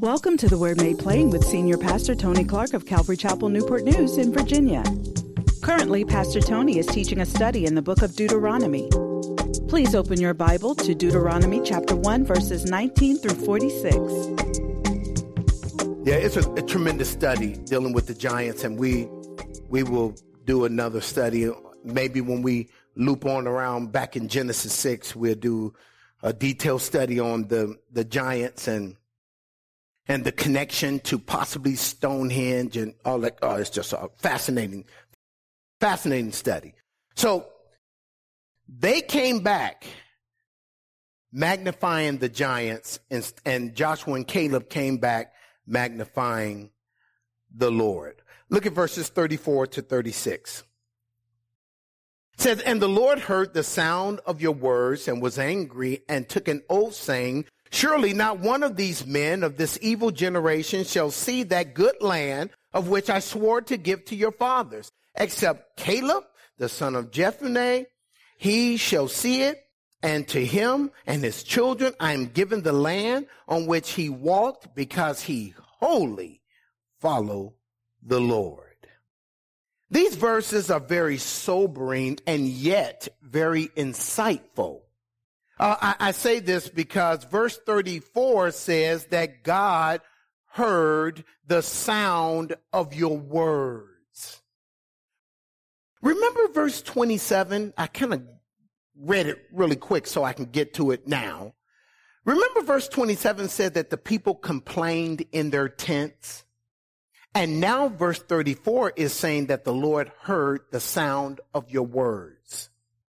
Welcome to the Word Made Plain with Senior Pastor Tony Clark of Calvary Chapel, Newport News in Virginia. Currently, Pastor Tony is teaching a study in the book of Deuteronomy. Please open your Bible to Deuteronomy chapter 1, verses 19 through 46. Yeah, it's a tremendous study dealing with the giants, and we will do another study. Maybe when we loop on around back in Genesis 6, we'll do a detailed study on the giants and the connection to possibly Stonehenge and all that. Oh, it's just a fascinating study. So they came back magnifying the giants, and Joshua and Caleb came back magnifying the Lord. Look at verses 34 to 36. It says, "And the Lord heard the sound of your words and was angry and took an oath, saying, surely not one of these men of this evil generation shall see that good land of which I swore to give to your fathers, except Caleb, the son of Jephunneh. He shall see it, and to him and his children I am giving the land on which he walked, because he wholly followed the Lord." These verses are very sobering and yet very insightful. I say this because verse 34 says that God heard the sound of your words. Remember verse 27? I kind of read it really quick so I can get to it now. Remember verse 27 said that the people complained in their tents? And now verse 34 is saying that the Lord heard the sound of your words.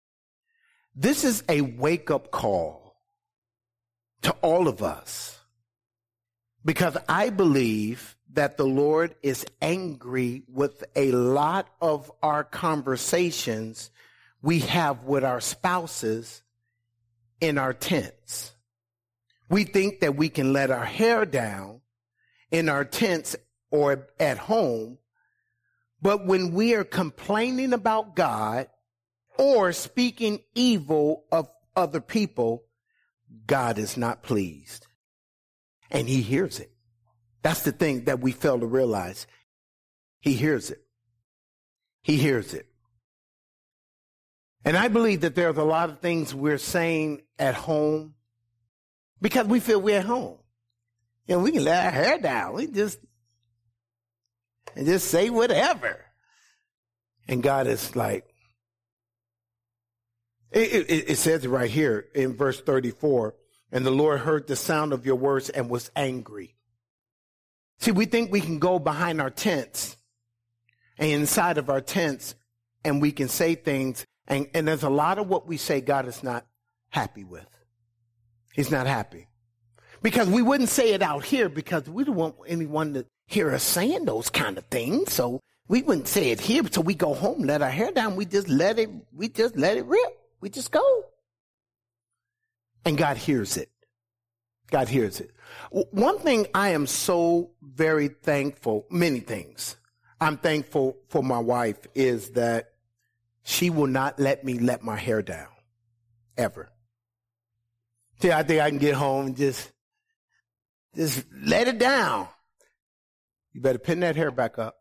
This is a wake-up call to all of us, because I believe that the Lord is angry with a lot of our conversations we have with our spouses in our tents. We think that we can let our hair down in our tents or at home, but when we are complaining about God or speaking evil of other people, God is not pleased, and he hears it. That's the thing that we fail to realize. He hears it. He hears it. And I believe that there's a lot of things we're saying at home because we feel we're at home. You know, we can let our hair down. We just say whatever. And God is like, it says it right here in verse 34, "And the Lord heard the sound of your words and was angry." See, we think we can go behind our tents and inside of our tents and we can say things. And there's a lot of what we say God is not happy with. He's not happy. Because we wouldn't say it out here because we don't want anyone to hear us saying those kind of things. So we wouldn't say it here. So we go home, let our hair down. We just let it rip. We just go. And God hears it. God hears it. One thing I am so very thankful, many things I'm thankful for my wife, is that she will not let me let my hair down, ever. See, I think I can get home and just let it down. You better pin that hair back up.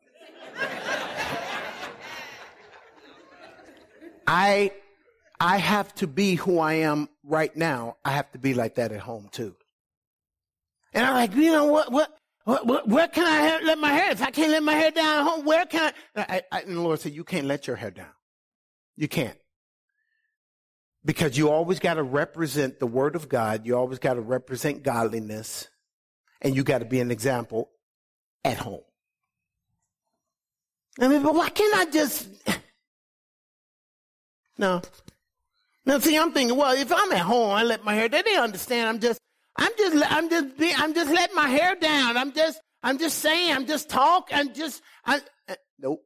I have to be who I am right now. I have to be like that at home too. And I'm like, you know what? Where can I let my hair? If I can't let my hair down at home, where can I? And the Lord said, you can't let your hair down. You can't. Because you always got to represent the word of God. You always got to represent godliness. And you got to be an example at home. I mean, but why can't I just... No. Now, see, I'm thinking, well, if I'm at home, I let my hair down. They understand. I'm just letting my hair down. I'm just saying, I'm just talking. Nope.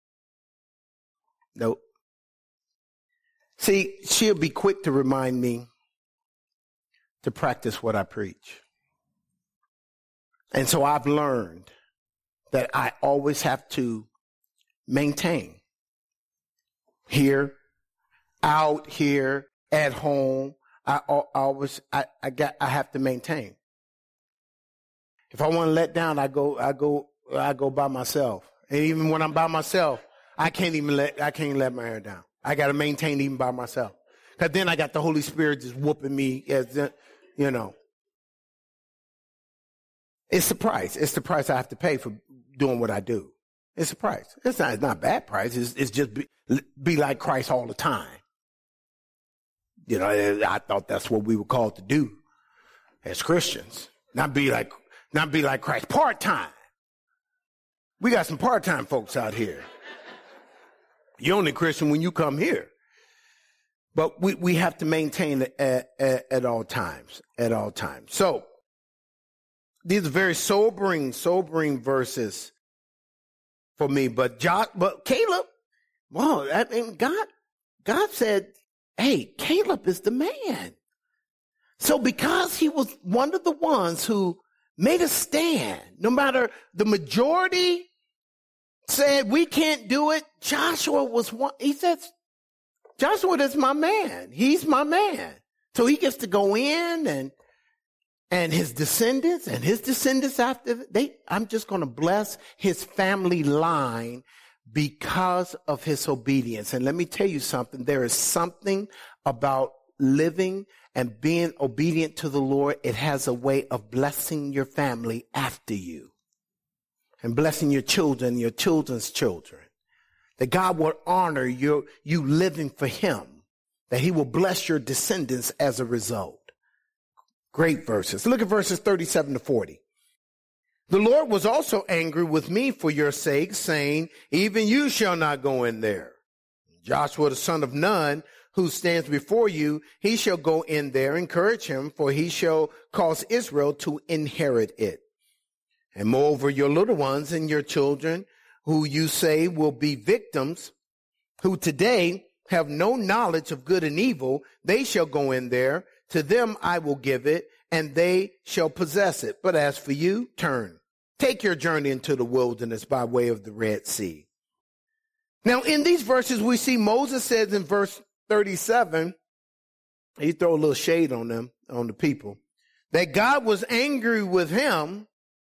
See, she'll be quick to remind me to practice what I preach. And so I've learned that I always have to maintain here, out here, at home. I have to maintain. If I want to let down, I go by myself. And even when I'm by myself, I can't let my hair down. I got to maintain even by myself. Because then I got the Holy Spirit just whooping me, It's the price. It's the price I have to pay for doing what I do. It's a price. It's not a bad price. It's just be like Christ all the time. I thought that's what we were called to do as Christians. Not be like Christ part-time. We got some part-time folks out here. You're only Christian when you come here. But we have to maintain it at all times. At all times. So these are very sobering verses for me. But Caleb, well, I mean, God said, hey, Caleb is the man. So because he was one of the ones who made a stand, no matter the majority said we can't do it, Joshua was one. He said, Joshua is my man. He's my man. So he gets to go in and his descendants after I'm just going to bless his family line because of his obedience. And let me tell you something. There is something about living and being obedient to the Lord. It has a way of blessing your family after you and blessing your children, your children's children. That God will honor you living for him, that he will bless your descendants as a result. Great verses. Look at verses 37 to 40. The Lord was also angry with me for your sake, saying, even you shall not go in there. Joshua, the son of Nun, who stands before you, he shall go in there. Encourage him, for he shall cause Israel to inherit it. And moreover, your little ones and your children, who you say will be victims, who today have no knowledge of good and evil, they shall go in there. To them I will give it, and they shall possess it. But as for you, turn. Take your journey into the wilderness by way of the Red Sea. Now, in these verses, we see Moses says in verse 37, he throw a little shade on them, on the people, that God was angry with him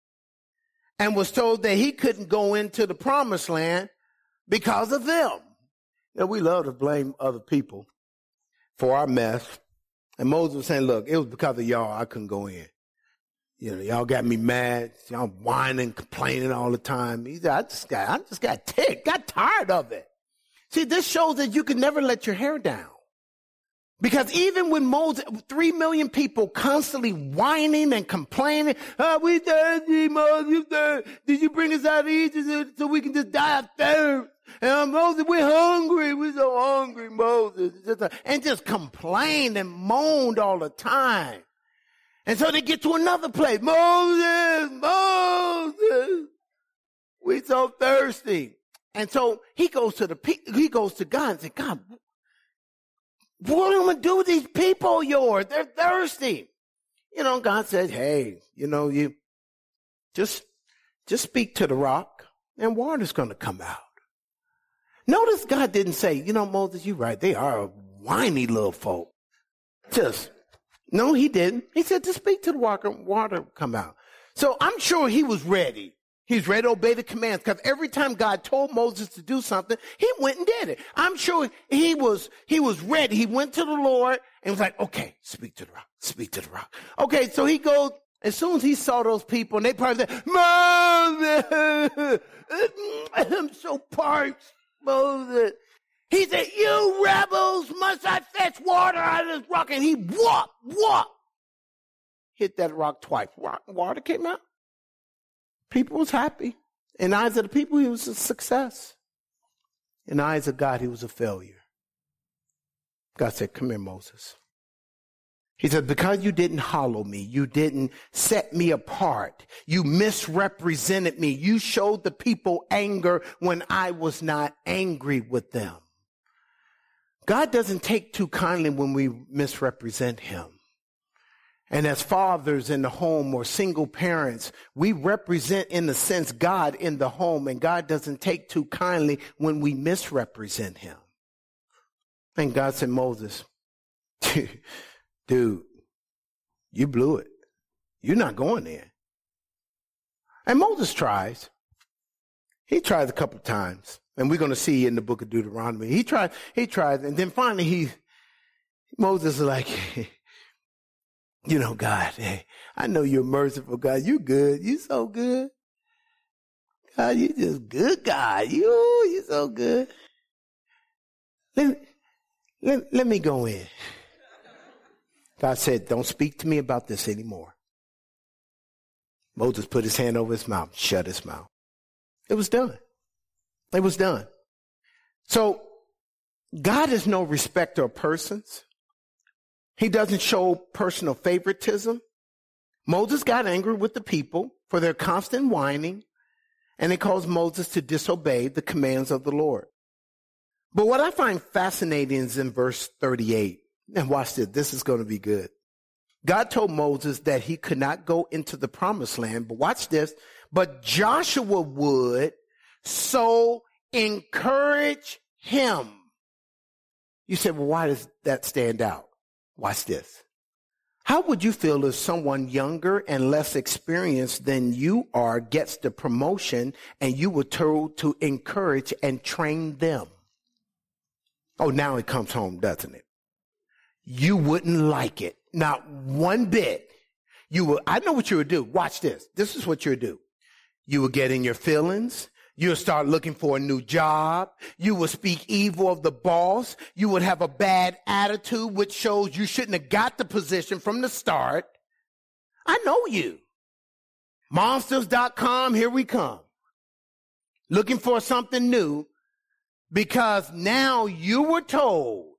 and was told that he couldn't go into the promised land because of them. We love to blame other people for our mess. And Moses was saying, look, it was because of y'all I couldn't go in. Y'all got me mad. Y'all whining, complaining all the time. He said, I just got ticked, got tired of it. See, this shows that you can never let your hair down. Because even when Moses, 3 million people constantly whining and complaining, we thirsty, Moses, did you bring us out of Egypt so we can just die of thirst? And Moses, we're hungry. We're so hungry, Moses. And just complained and moaned all the time. And so they get to another place. Moses, we're so thirsty. And so he goes to God and says, God, what am I going to do with these people of yours? They're thirsty. God says, hey, you just speak to the rock and water's going to come out. Notice God didn't say, Moses, you're right. They are a whiny little folk. No, he didn't. He said to speak to the water come out. So I'm sure he was ready. He's ready to obey the commands because every time God told Moses to do something, he went and did it. I'm sure he was ready. He went to the Lord and was like, okay, speak to the rock, speak to the rock. Okay, so he goes, as soon as he saw those people and they probably said, Moses, I'm so parched, Moses. He said, you rebels, must I fetch water out of this rock? And he whoop, hit that rock twice. Water came out. People was happy. In the eyes of the people, he was a success. In the eyes of God, he was a failure. God said, come here, Moses. He said, because you didn't hollow me, you didn't set me apart, you misrepresented me, you showed the people anger when I was not angry with them. God doesn't take too kindly when we misrepresent him. And as fathers in the home or single parents, we represent, in a sense, God in the home, and God doesn't take too kindly when we misrepresent him. And God said, Moses, dude, you blew it. You're not going there. And Moses tries. He tries a couple of times. And we're going to see in the book of Deuteronomy. He tries. And then finally Moses is like, God, hey, I know you're merciful, God. You good. You so good. God, you just good, God. You so good. Let me go in. God said, don't speak to me about this anymore. Moses put his hand over his mouth, shut his mouth. It was done. It was done. So God is no respecter of persons. He doesn't show personal favoritism. Moses got angry with the people for their constant whining, and it caused Moses to disobey the commands of the Lord. But what I find fascinating is in verse 38. And watch this. This is going to be good. God told Moses that he could not go into the promised land, but watch this. But Joshua would, so encourage him. You said, well, why does that stand out? Watch this. How would you feel if someone younger and less experienced than you are gets the promotion and you were told to encourage and train them? Oh, now it comes home, doesn't it? You wouldn't like it. Not one bit. I know what you would do. Watch this. This is what you would do. You would get in your feelings. You would start looking for a new job. You would speak evil of the boss. You would have a bad attitude, which shows you shouldn't have got the position from the start. I know you. Monsters.com, here we come. Looking for something new because now you were told,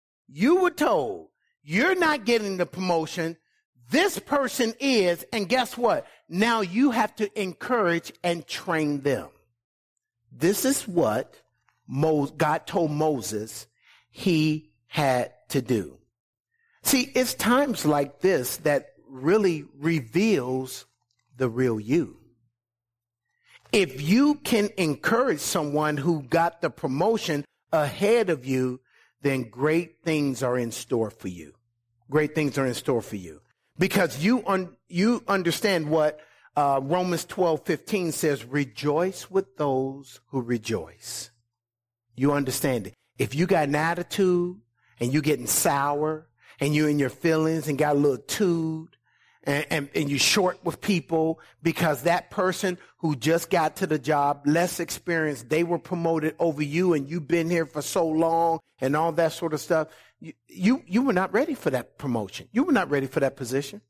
you're not getting the promotion. This person is, and guess what? Now you have to encourage and train them. This is what God told Moses he had to do. See, it's times like this that really reveals the real you. If you can encourage someone who got the promotion ahead of you, then great things are in store for you. Great things are in store for you. Because you understand what Romans 12:15 says, rejoice with those who rejoice. You understand it. If you got an attitude and you're getting sour and you're in your feelings and got a little tood and you're short with people because that person who just got to the job, less experienced, they were promoted over you and you've been here for so long and all that sort of stuff. You were not ready for that promotion. You were not ready for that position.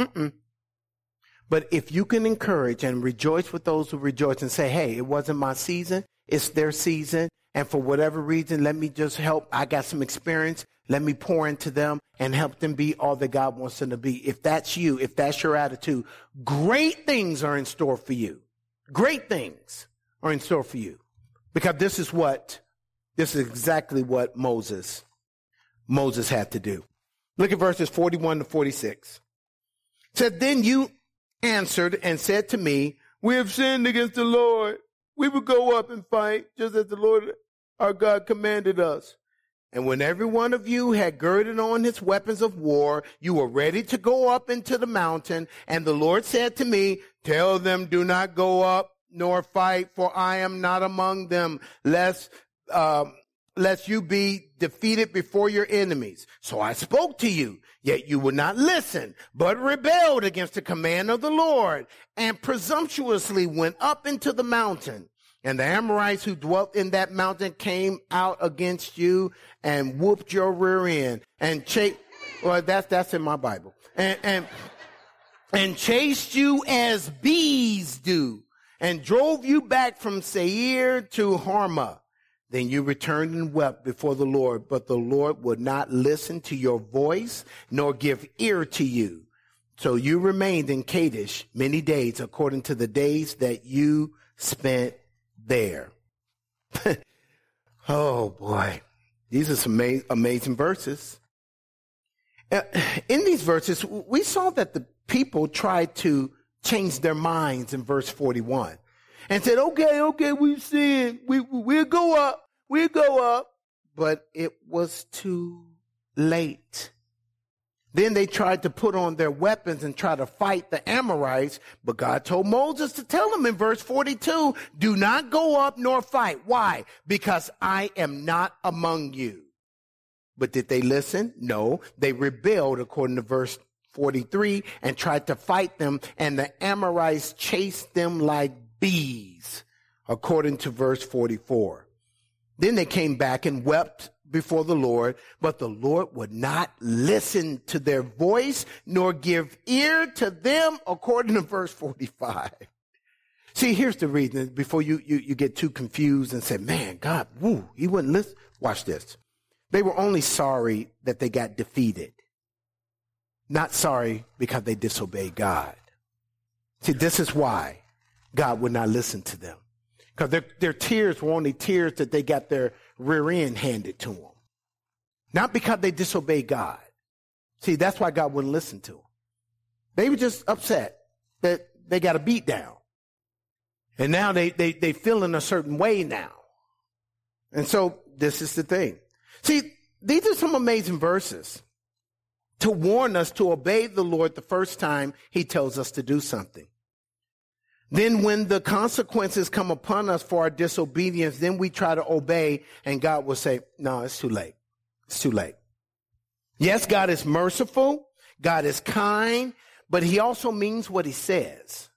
But if you can encourage and rejoice with those who rejoice and say, hey, it wasn't my season, it's their season. And for whatever reason, let me just help. I got some experience. Let me pour into them and help them be all that God wants them to be. If that's you, if that's your attitude, great things are in store for you. Great things are in store for you. Because this is exactly what Moses had to do. Look at verses 41 to 46. It said, then you answered and said to me, we have sinned against the Lord. We will go up and fight just as the Lord our God commanded us. And when every one of you had girded on his weapons of war, you were ready to go up into the mountain. And the Lord said to me, tell them, do not go up nor fight, for I am not among them, lest you be defeated before your enemies. So I spoke to you, yet you would not listen, but rebelled against the command of the Lord, and presumptuously went up into the mountain. And the Amorites who dwelt in that mountain came out against you and whooped your rear end and that's in my Bible. And chased you as bees do and drove you back from Seir to Hormah. Then you returned and wept before the Lord, but the Lord would not listen to your voice nor give ear to you. So you remained in Kadesh many days according to the days that you spent there. Oh boy, these are some amazing verses. In these verses, we saw that the people tried to change their minds in verse 41 and said, okay, we've sinned. We'll go up, but it was too late. Then they tried to put on their weapons and try to fight the Amorites, but God told Moses to tell them in verse 42, do not go up nor fight. Why? Because I am not among you. But did they listen? No, they rebelled according to verse 43 and tried to fight them, and the Amorites chased them like bees, according to verse 44. Then they came back and wept before the Lord, but the Lord would not listen to their voice nor give ear to them, according to verse 45. See, here's the reason before you get too confused and say, man, God, he wouldn't listen. Watch this. They were only sorry that they got defeated, not sorry because they disobeyed God. See, this is why God would not listen to them, because their tears were only tears that they got their rear end handed to them. Not because they disobeyed God. See, that's why God wouldn't listen to them. They were just upset that they got a beat down. And now they feel in a certain way now. And so this is the thing. See, these are some amazing verses to warn us to obey the Lord the first time he tells us to do something. Then when the consequences come upon us for our disobedience, then we try to obey, and God will say, no, it's too late. It's too late. Yes, God is merciful. God is kind, but he also means what he says.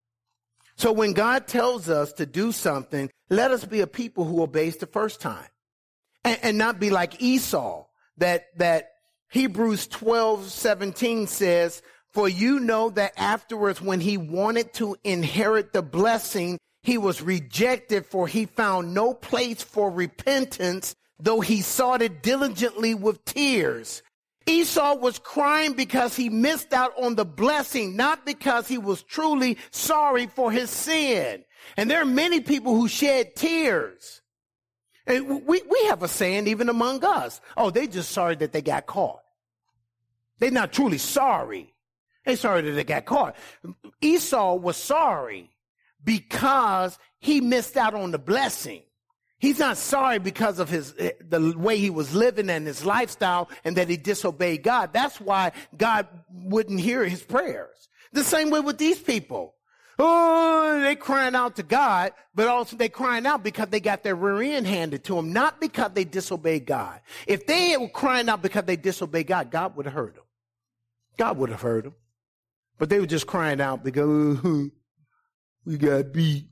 So when God tells us to do something, let us be a people who obeys the first time and not be like Esau, that Hebrews 12:17 says, for you know that afterwards when he wanted to inherit the blessing, he was rejected, for he found no place for repentance, though he sought it diligently with tears. Esau was crying because he missed out on the blessing, not because he was truly sorry for his sin. And there are many people who shed tears. And we have a saying even among us. Oh, they just sorry that they got caught. They're not truly sorry. They're sorry that they got caught. Esau was sorry because he missed out on the blessing. He's not sorry because of the way he was living and his lifestyle and that he disobeyed God. That's why God wouldn't hear his prayers. The same way with these people. Oh, they crying out to God, but also they crying out because they got their rear end handed to them, not because they disobeyed God. If they were crying out because they disobeyed God, God would have heard them. God would have heard them. But they were just crying out because we got beat.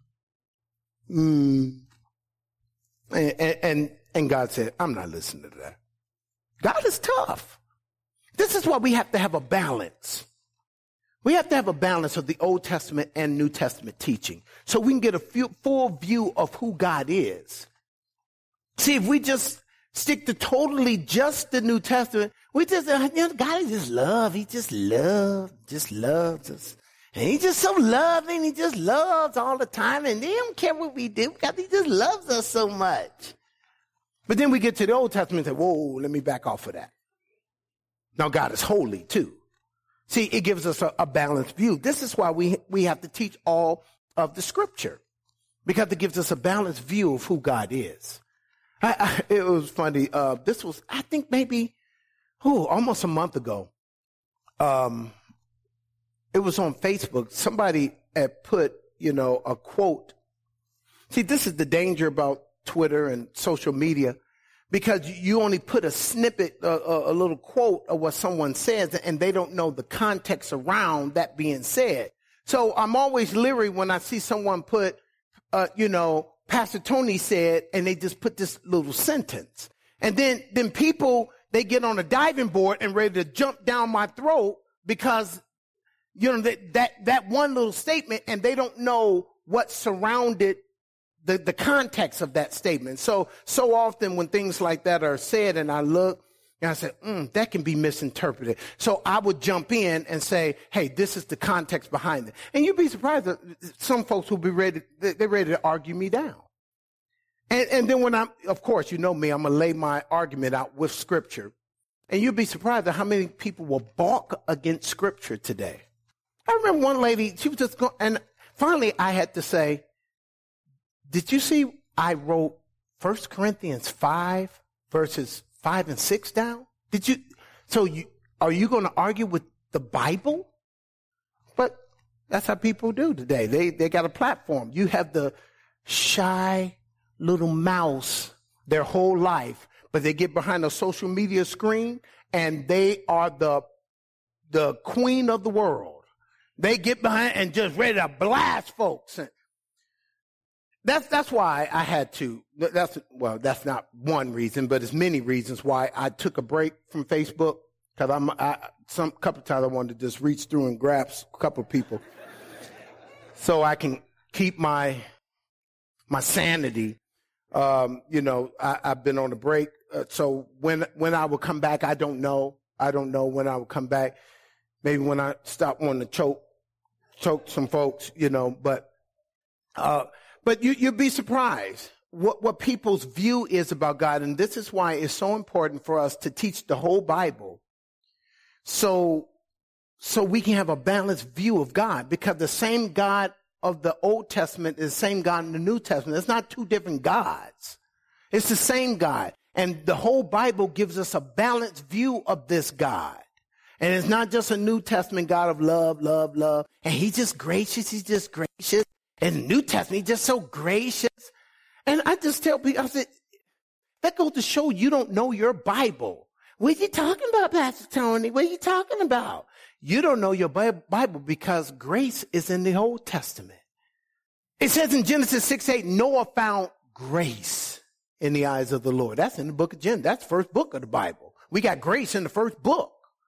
And God said, I'm not listening to that. God is tough. This is why we have to have a balance. We have to have a balance of the Old Testament and New Testament teaching so we can get a full view of who God is. See, if we just stick to totally just the New Testament, we just, God is just love. He just loves us. And he's just so loving. He just loves all the time. And he don't care what we do because he just loves us so much. But then we get to the Old Testament and say, whoa, let me back off of that. Now, God is holy too. See, it gives us a balanced view. This is why we have to teach all of the scripture, because it gives us a balanced view of who God is. It was funny. This was, I think maybe, almost a month ago. It was on Facebook. Somebody had put, a quote. See, this is the danger about Twitter and social media, because you only put a snippet, a little quote of what someone says, and they don't know the context around that being said. So I'm always leery when I see someone put, Pastor Tony said, and they just put this little sentence. And then people, they get on a diving board and ready to jump down my throat because that one little statement, and they don't know what surrounded the context of that statement. So often when things like that are said and I look and I say, that can be misinterpreted. So I would jump in and say, hey, this is the context behind it. And you'd be surprised that some folks will be ready to argue me down. And then when of course, you know me, I'm going to lay my argument out with scripture. And you'd be surprised at how many people will balk against scripture today. I remember one lady, she was just going, and finally I had to say, did you see I wrote 1 Corinthians 5 verses 5 and 6 down? Did you? So Are you going to argue with the Bible? But that's how people do today. They got a platform. You have the shy little mouse their whole life, but they get behind a social media screen and they are the queen of the world. They get behind and just ready to blast folks. That's why I had to. That's not one reason, but it's many reasons why I took a break from Facebook. Because couple of times I wanted to just reach through and grab a couple of people, so I can keep my sanity. I've been on a break, so when I will come back, I don't know. I don't know when I will come back. Maybe when I stop wanting to choke some folks, But you'd be surprised what people's view is about God, and this is why it's so important for us to teach the whole Bible, so we can have a balanced view of God, because the same God of the Old Testament is the same God in the New Testament. It's not two different gods. It's the same God. And the whole Bible gives us a balanced view of this God. And it's not just a New Testament God of love, love, love. And he's just gracious. He's just gracious. And the New Testament, he's just so gracious. And I just tell people, I said, that goes to show you don't know your Bible. What are you talking about, Pastor Tony? What are you talking about? You don't know your Bible because grace is in the Old Testament. It says in Genesis 6:8, Noah found grace in the eyes of the Lord. That's in the book of Genesis. That's the first book of the Bible. We got grace in the first book.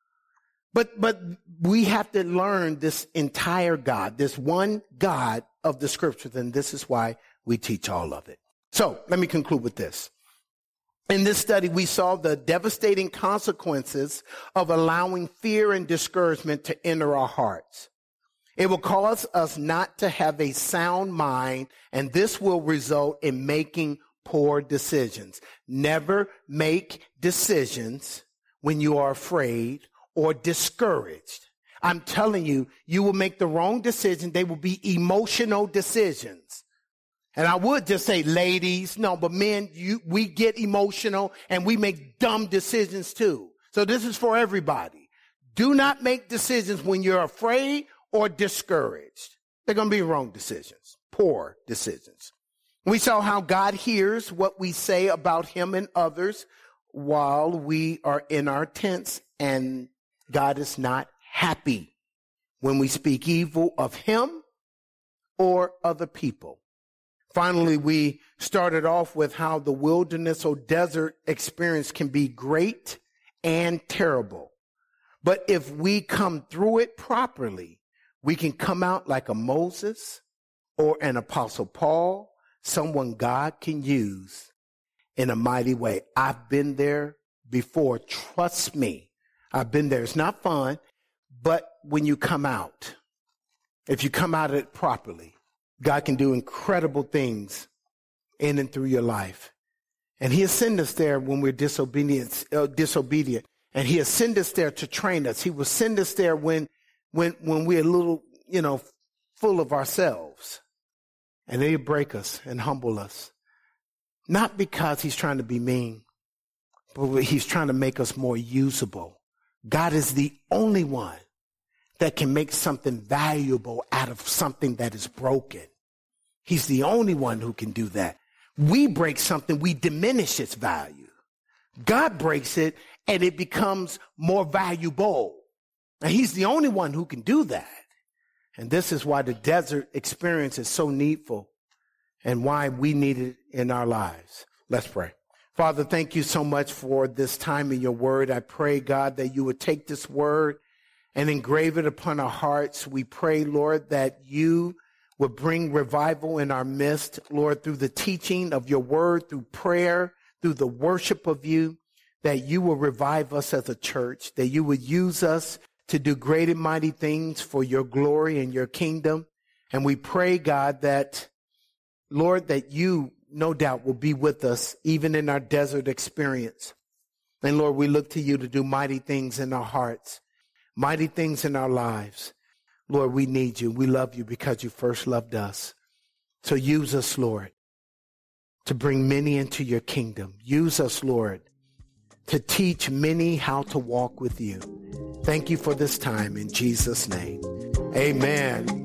But we have to learn this entire God, this one God of the scriptures, and this is why we teach all of it. So let me conclude with this. In this study, we saw the devastating consequences of allowing fear and discouragement to enter our hearts. It will cause us not to have a sound mind, and this will result in making poor decisions. Never make decisions when you are afraid or discouraged. I'm telling you, you will make the wrong decision. They will be emotional decisions. And I would just say, ladies, no, but men, we get emotional and we make dumb decisions too. So this is for everybody. Do not make decisions when you're afraid or discouraged. They're going to be wrong decisions, poor decisions. We saw how God hears what we say about him and others while we are in our tents, and God is not happy when we speak evil of him or other people. Finally, we started off with how the wilderness or desert experience can be great and terrible. But if we come through it properly, we can come out like a Moses or an Apostle Paul, someone God can use in a mighty way. I've been there before. Trust me. I've been there. It's not fun, but when you come out, if you come out of it properly, God can do incredible things in and through your life. And he'll send us there when we're disobedient. And he'll send us there to train us. He will send us there when we're a little, full of ourselves. And he'll break us and humble us. Not because he's trying to be mean, but he's trying to make us more usable. God is the only one that can make something valuable out of something that is broken. He's the only one who can do that. We break something, we diminish its value. God breaks it and it becomes more valuable. And he's the only one who can do that. And this is why the desert experience is so needful and why we need it in our lives. Let's pray. Father, thank you so much for this time in your word. I pray, God, that you would take this word and engrave it upon our hearts. We pray, Lord, that you would bring revival in our midst, Lord, through the teaching of your word, through prayer, through the worship of you, that you will revive us as a church, that you would use us to do great and mighty things for your glory and your kingdom. And we pray, God, that, Lord, that you, no doubt, will be with us even in our desert experience. And Lord, we look to you to do mighty things in our hearts, mighty things in our lives. Lord, we need you. We love you because you first loved us. So use us, Lord, to bring many into your kingdom. Use us, Lord, to teach many how to walk with you. Thank you for this time in Jesus' name. Amen.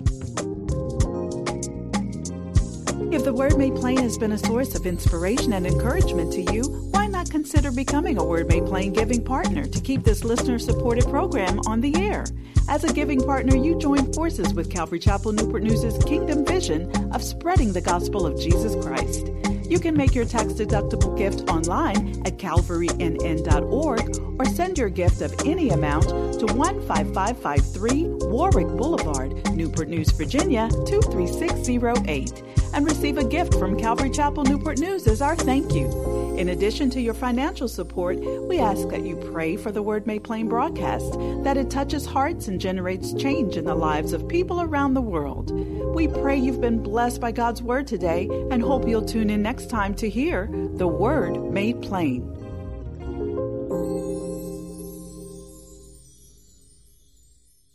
If the Word Made Plain has been a source of inspiration and encouragement to you, why not consider becoming a Word Made Plain giving partner to keep this listener-supported program on the air? As a giving partner, you join forces with Calvary Chapel Newport News' kingdom vision of spreading the gospel of Jesus Christ. You can make your tax-deductible gift online at calvarynn.org or send your gift of any amount to 15553 Warwick Boulevard, Newport News, Virginia 23608, and receive a gift from Calvary Chapel Newport News as our thank you. In addition to your financial support, we ask that you pray for the Word Made Plain broadcast, that it touches hearts and generates change in the lives of people around the world. We pray you've been blessed by God's Word today and hope you'll tune in next time to hear the Word Made Plain.